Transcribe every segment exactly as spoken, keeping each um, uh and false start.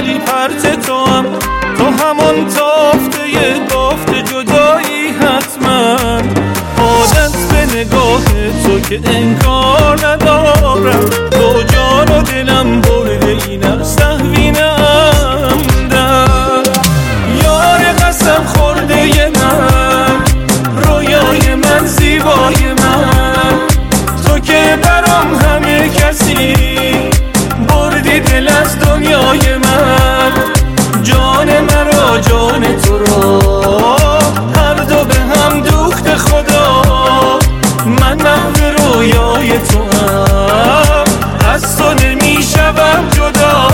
ولی پرت تو هم، تو همون تافته بافت جدایی حتما. عادت به نگاه تو که انکار ندارم، تو جان و دلم برده این سهوی نمدم. یار قسم خورده من، رویای من، زیبای من، تو که برام همه کسی، بردی دل از دنیای من. جان مرا جان تو را، هر دو به هم دوخت خدا. من محو رویای تو هم، از تو نمی شوم جدا.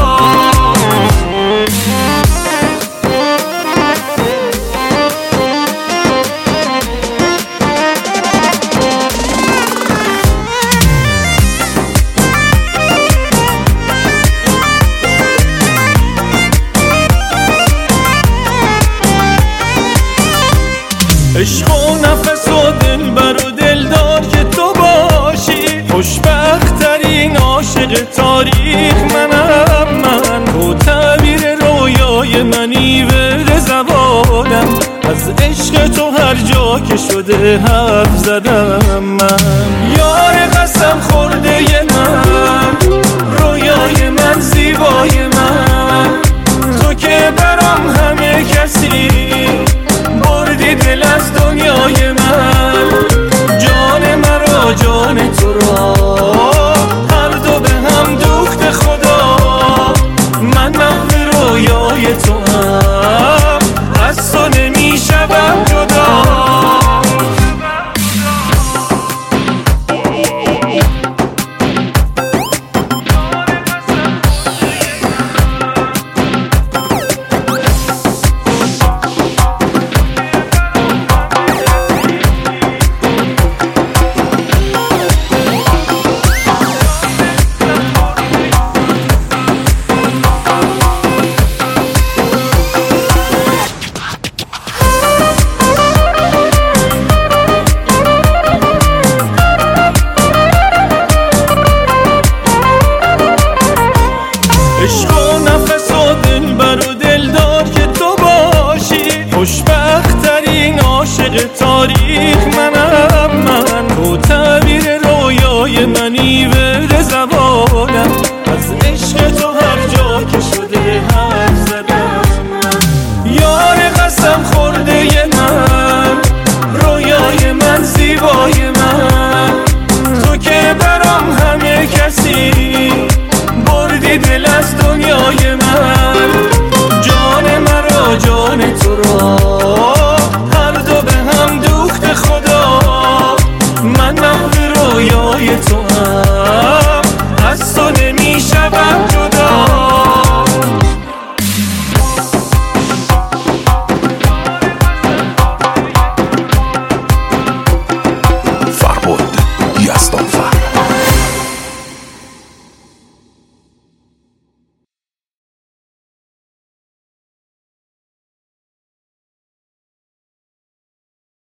عشق و نفس و دلبر و دلدار که تو باشی، خوشبخت ترین عاشق تاریخ منم من. تو تعبیر رویای منی، ورد زبانم، از عشق تو هر جا که شده حرف زدم من. یار قسم خورده من، رویای من، زیبای من، تو که برام همه کسی، بردی دل از دنیای من. جان مرا جان تو را، هر دو به هم دوخت خدا. من محو رویای تو هم، از تو نمی شوم جدا. عشق و نفس و دلبر و دلدار که تو باشی، خوشبخت ترین عاشق تاریخ منم من. تو تعبیر رویای منی، ورد زبانم، از عشق تو هر جا که شده حرف زدم من. یار قسم خورده من، رویای من، زیبای من، تو که برام همه کسی، بردی دل از دنیای من.